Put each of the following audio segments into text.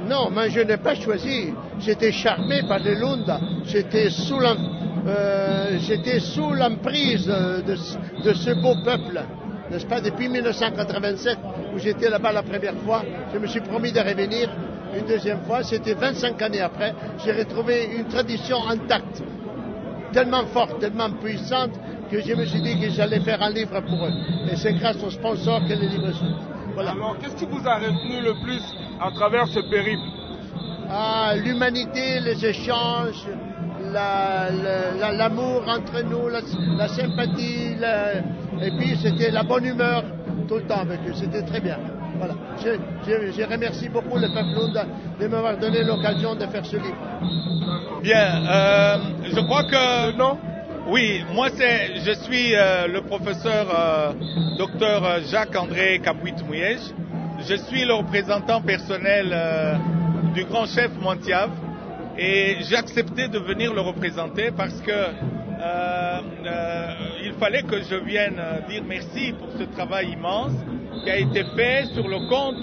Non, moi je n'ai pas choisi. J'étais charmé par les Lunda. J'étais sous l'emprise de ce beau peuple, n'est-ce pas, depuis 1987, où j'étais là-bas la première fois. Je me suis promis de revenir une deuxième fois. C'était 25 années après. J'ai retrouvé une tradition intacte, tellement forte, tellement puissante, que je me suis dit que j'allais faire un livre pour eux. Et c'est grâce aux sponsors que les livres sont. Voilà. Alors, qu'est-ce qui vous a retenu le plus à travers ce périple? L'humanité, les échanges, l'amour entre nous, la sympathie, et puis c'était la bonne humeur tout le temps avec eux. C'était très bien. Voilà. Je remercie beaucoup le peuple Lunda de m'avoir donné l'occasion de faire ce livre. Bien, je crois que... Non. Oui, moi je suis le professeur docteur Jacques-André Capuit-Mouyej. Je suis le représentant personnel du grand chef Monthiave et j'ai accepté de venir le représenter parce que il fallait que je vienne dire merci pour ce travail immense qui a été fait sur le compte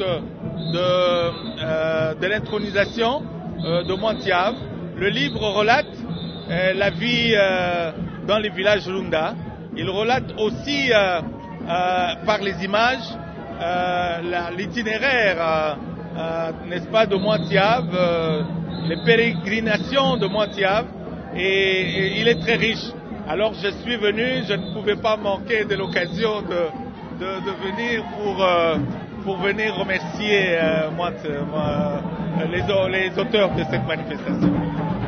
de l'intronisation de Monthiave. Le livre relate la vie dans les villages Lunda. Il relate aussi par les images l'itinéraire, n'est-ce pas, de Monthiave, les pérégrinations de Monthiave, et il est très riche. Alors je suis venu, je ne pouvais pas manquer de l'occasion de venir pour venir remercier les auteurs de cette manifestation.